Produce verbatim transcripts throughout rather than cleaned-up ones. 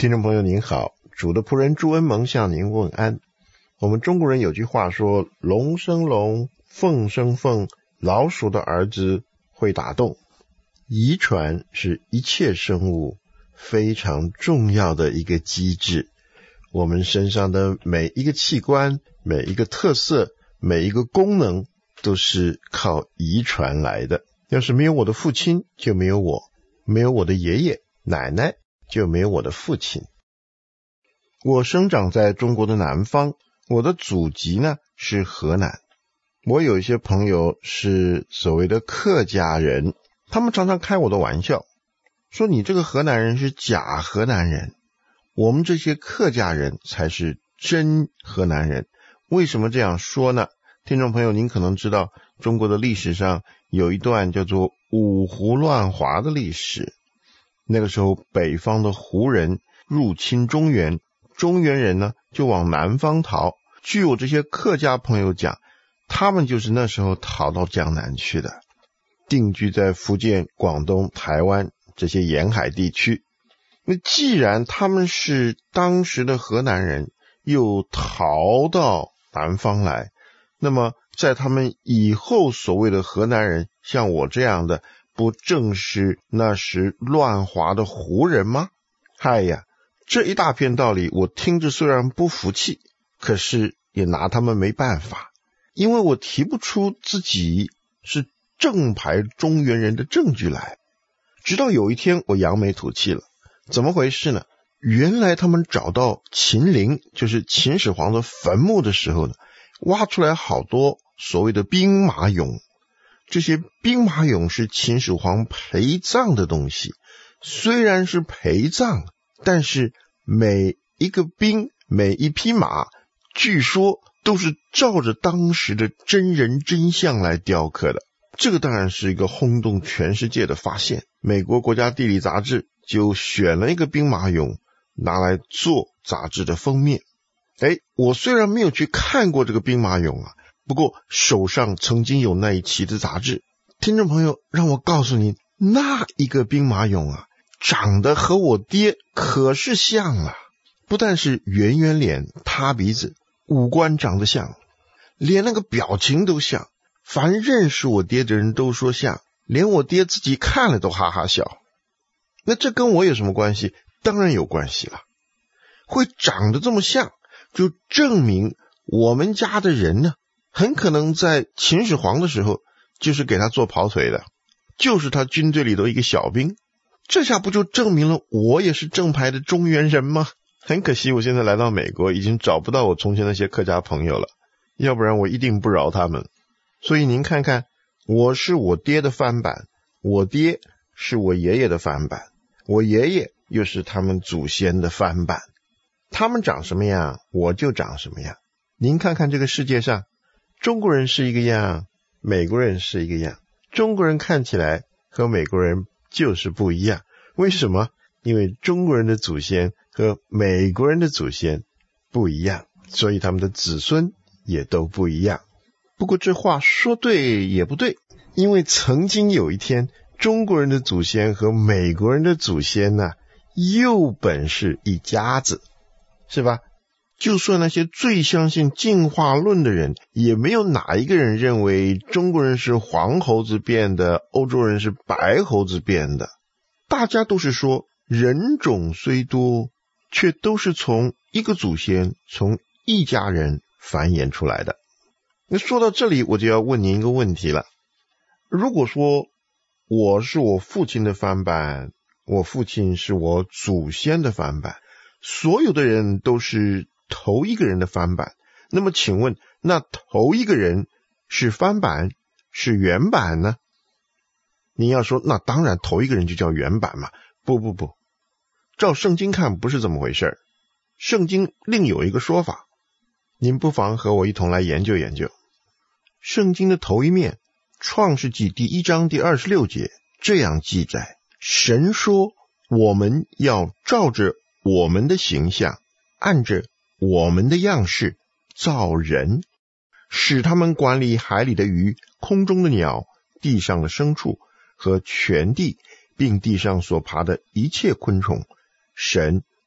听众朋友您好，主的仆人朱恩蒙向您问安。我们中国人有句话说，龙生龙，凤生凤，老鼠的儿子会打洞。遗传是一切生物非常重要的一个机制，我们身上的每一个器官、每一个特色、每一个功能都是靠遗传来的。要是没有我的父亲，就没有我；没有我的爷爷奶奶，就没有我的父亲。我生长在中国的南方，我的祖籍呢是河南。我有一些朋友是所谓的客家人，他们常常开我的玩笑，说你这个河南人是假河南人，我们这些客家人才是真河南人。为什么这样说呢？听众朋友，您可能知道中国的历史上有一段叫做五胡乱华的历史。那个时候北方的胡人入侵中原，中原人呢就往南方逃。据我这些客家朋友讲，他们就是那时候逃到江南去的，定居在福建、广东、台湾这些沿海地区。那既然他们是当时的河南人，又逃到南方来，那么在他们以后所谓的河南人，像我这样的，不正是那时乱华的胡人吗？嗨呀，这一大片道理我听着虽然不服气，可是也拿他们没办法，因为我提不出自己是正牌中原人的证据来。直到有一天我扬眉吐气了，怎么回事呢？原来他们找到秦陵，就是秦始皇的坟墓的时候呢，挖出来好多所谓的兵马俑。这些兵马俑是秦始皇陪葬的东西，虽然是陪葬，但是每一个兵，每一匹马，据说都是照着当时的真人真相来雕刻的。这个当然是一个轰动全世界的发现。美国国家地理杂志就选了一个兵马俑拿来做杂志的封面。诶，我虽然没有去看过这个兵马俑啊，不过手上曾经有那一期的杂志。听众朋友，让我告诉您，那一个兵马俑啊，长得和我爹可是像了。不但是圆圆脸、塌鼻子，五官长得像，连那个表情都像，凡认识我爹的人都说像，连我爹自己看了都哈哈笑。那这跟我有什么关系？当然有关系了。会长得这么像，就证明我们家的人呢，很可能在秦始皇的时候就是给他做跑腿的，就是他军队里的一个小兵。这下不就证明了我也是正牌的中原人吗？很可惜我现在来到美国，已经找不到我从前那些客家朋友了，要不然我一定不饶他们。所以您看看，我是我爹的翻版，我爹是我爷爷的翻版，我爷爷又是他们祖先的翻版。他们长什么样，我就长什么样。您看看这个世界上，中国人是一个样，美国人是一个样，中国人看起来和美国人就是不一样。为什么？因为中国人的祖先和美国人的祖先不一样，所以他们的子孙也都不一样。不过这话说对也不对，因为曾经有一天，中国人的祖先和美国人的祖先呢，又本是一家子，是吧？就算那些最相信进化论的人，也没有哪一个人认为中国人是黄猴子变的，欧洲人是白猴子变的。大家都是说人种虽多，却都是从一个祖先，从一家人繁衍出来的。那说到这里，我就要问您一个问题了。如果说我是我父亲的翻版，我父亲是我祖先的翻版，所有的人都是头一个人的翻版，那么请问，那头一个人是翻版是原版呢？你要说那当然头一个人就叫原版嘛。不不不，照圣经看不是这么回事，圣经另有一个说法，您不妨和我一同来研究研究。圣经的头一面，创世纪第一章第二十六节这样记载，神说我们要照着我们的形象，按着我们的样式造人，使他们管理海里的鱼、空中的鸟、地上的牲畜和全地，并地上所爬的一切昆虫。神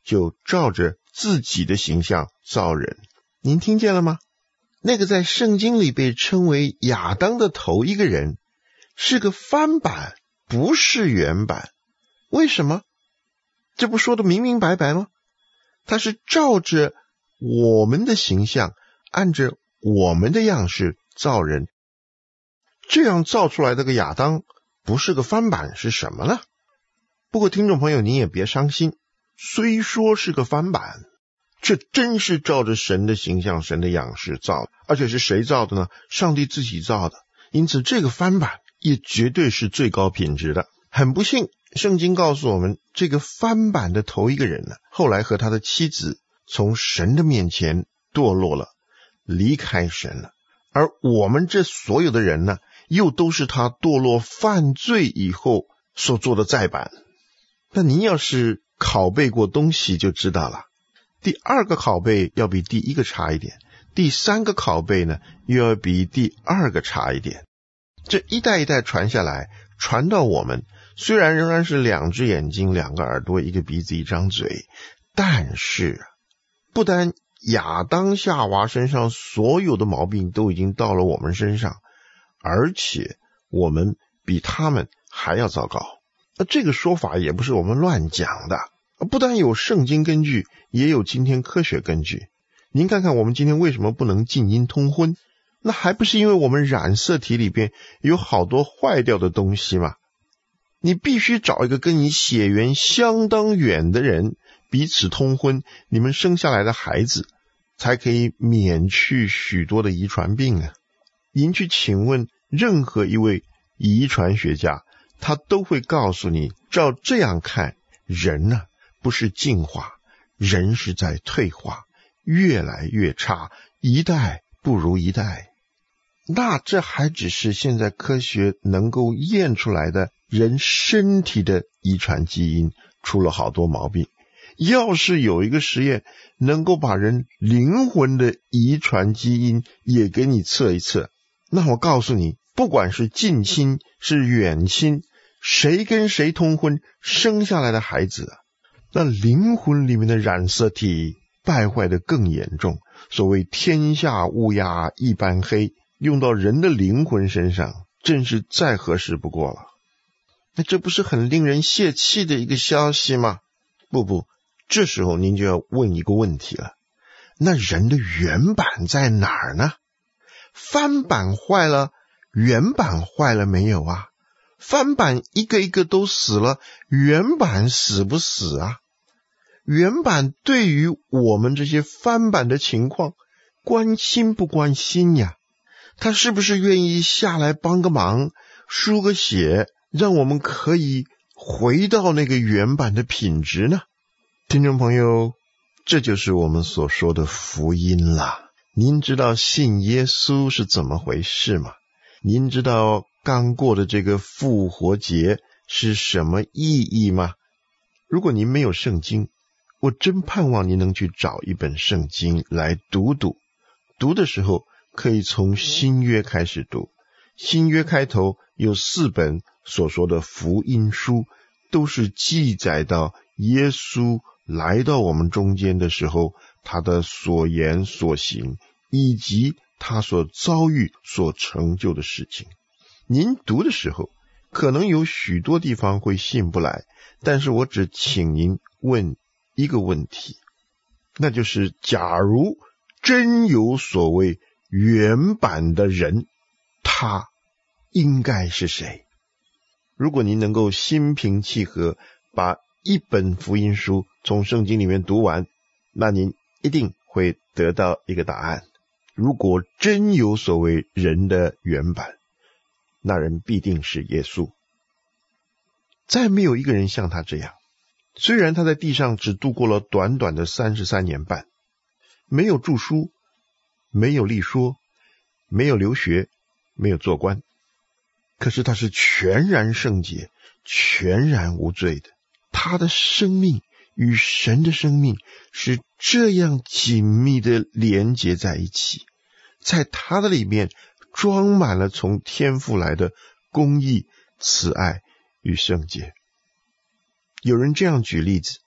就照着自己的形象造人。您听见了吗？那个在圣经里被称为亚当的头一个人是个翻版，不是原版。为什么？这不说得明明白白吗？他是照着我们的形象，按着我们的样式造人。这样造出来的个亚当不是个翻版是什么呢？不过听众朋友您也别伤心，虽说是个翻版，这真是照着神的形象神的样式造的，而且是谁造的呢？上帝自己造的。因此这个翻版也绝对是最高品质的。很不幸，圣经告诉我们，这个翻版的头一个人呢，后来和他的妻子从神的面前堕落了，离开神了。而我们这所有的人呢，又都是他堕落犯罪以后所做的再版。那您要是拷贝过东西就知道了，第二个拷贝要比第一个差一点，第三个拷贝呢又要比第二个差一点。这一代一代传下来，传到我们，虽然仍然是两只眼睛两个耳朵一个鼻子一张嘴，但是不单亚当夏娃身上所有的毛病都已经到了我们身上，而且我们比他们还要糟糕。那这个说法也不是我们乱讲的，不但有圣经根据，也有今天科学根据。您看看我们今天为什么不能近阴通婚，那还不是因为我们染色体里边有好多坏掉的东西吗？你必须找一个跟你血缘相当远的人彼此通婚，你们生下来的孩子才可以免去许多的遗传病啊。您去请问任何一位遗传学家，他都会告诉你，照这样看，人呢、啊、不是进化，人是在退化，越来越差，一代不如一代。那这还只是现在科学能够验出来的人身体的遗传基因出了好多毛病。要是有一个实验能够把人灵魂的遗传基因也给你测一测，那我告诉你，不管是近亲是远亲，谁跟谁通婚生下来的孩子，那灵魂里面的染色体败坏的更严重。所谓天下乌鸦一般黑，用到人的灵魂身上真是再合适不过了。那这不是很令人泄气的一个消息吗？不不，这时候您就要问一个问题了，那人的原版在哪儿呢？翻版坏了，原版坏了没有啊？翻版一个一个都死了，原版死不死啊？原版对于我们这些翻版的情况关心不关心呀？他是不是愿意下来帮个忙，输个血，让我们可以回到那个原版的品质呢？听众朋友，这就是我们所说的福音啦。您知道信耶稣是怎么回事吗？您知道刚过的这个复活节是什么意义吗？如果您没有圣经，我真盼望您能去找一本圣经来读读。读的时候可以从新约开始读，新约开头有四本所说的福音书，都是记载到耶稣来到我们中间的时候，他的所言所行，以及他所遭遇所成就的事情。您读的时候可能有许多地方会信不来，但是我只请您问一个问题，那就是假如真有所谓原版的人，他应该是谁？如果您能够心平气和把一本福音书从圣经里面读完，那您一定会得到一个答案。如果真有所谓人的原版，那人必定是耶稣。再没有一个人像他这样，虽然他在地上只度过了短短的三十三年半，没有著书，没有立说，没有留学，没有做官，可是他是全然圣洁，全然无罪的。他的生命与神的生命是这样紧密的连结在一起，在他的里面装满了从天父来的公义、慈爱与圣洁。有人这样举例子，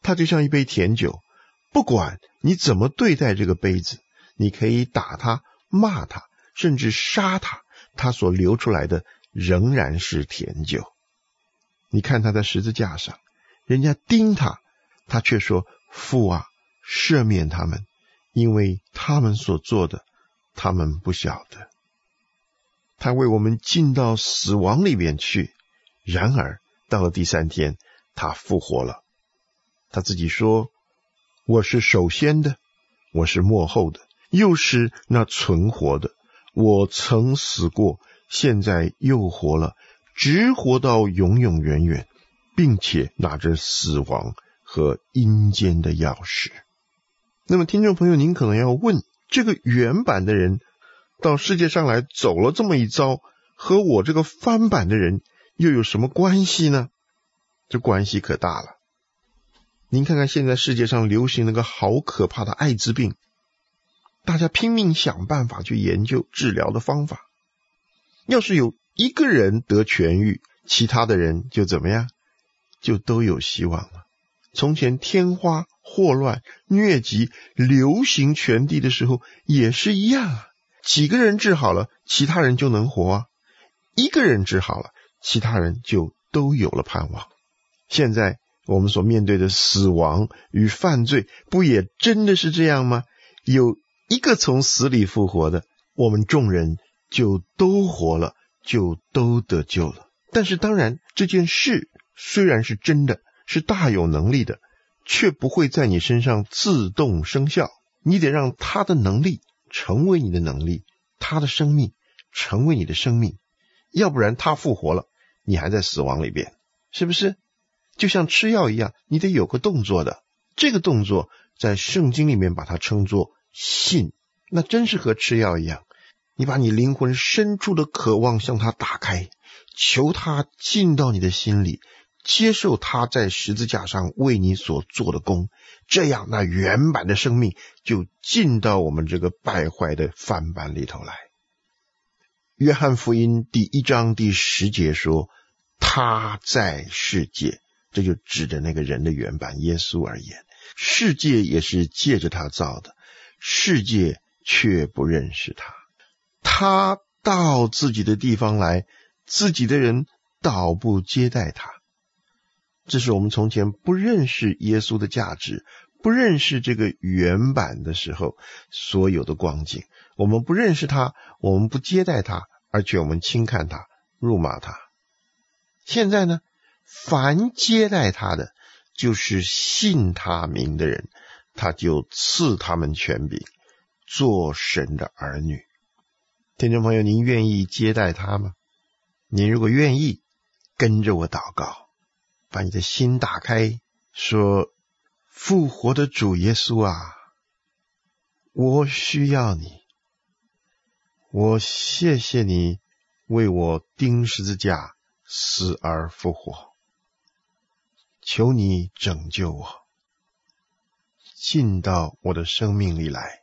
它就像一杯甜酒，不管你怎么对待这个杯子，你可以打它、骂它，甚至杀它，它所流出来的仍然是甜酒。你看他在十字架上，人家钉他，他却说，父啊，赦免他们，因为他们所做的，他们不晓得。他为我们进到死亡里面去，然而到了第三天，他复活了。他自己说，我是首先的，我是末后的，又是那存活的。我曾死过，现在又活了，直活到永永远远，并且拿着死亡和阴间的钥匙。那么听众朋友，您可能要问，这个原版的人到世界上来走了这么一遭，和我这个翻版的人又有什么关系呢？这关系可大了。您看看现在世界上流行那个好可怕的艾滋病，大家拼命想办法去研究治疗的方法。要是有一个人得痊愈，其他的人就怎么样？就都有希望了。从前天花、霍乱、疟疾流行全地的时候也是一样啊，几个人治好了，其他人就能活啊；一个人治好了，其他人就都有了盼望。现在我们所面对的死亡与犯罪，不也真的是这样吗？有一个从死里复活的，我们众人就都活了，就都得救了。但是当然，这件事虽然是真的，是大有能力的，却不会在你身上自动生效。你得让他的能力成为你的能力，他的生命成为你的生命，要不然他复活了，你还在死亡里边，是不是？就像吃药一样，你得有个动作的，这个动作在圣经里面把它称作信。那真是和吃药一样，你把你灵魂深处的渴望向他打开，求他进到你的心里，接受他在十字架上为你所做的功，这样那原版的生命就进到我们这个败坏的翻版里头来。约翰福音第一章第十节说，他在世界，这就指着那个人的原版耶稣而言，世界也是借着他造的，世界却不认识他。他到自己的地方来，自己的人倒不接待他。这是我们从前不认识耶稣的价值，不认识这个原版的时候所有的光景。我们不认识他，我们不接待他，而且我们轻看他，辱骂他。现在呢，凡接待他的，就是信他名的人，他就赐他们权柄，做神的儿女。听众朋友，您愿意接待他吗？您如果愿意，跟着我祷告，把你的心打开，说，复活的主耶稣啊，我需要你，我谢谢你为我钉十字架，死而复活，求你拯救我，进到我的生命里来，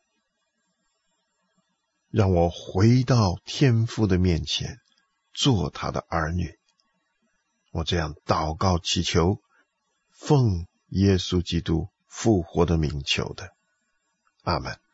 让我回到天父的面前，做他的儿女。我这样祷告祈求，奉耶稣基督复活的名求的，阿们。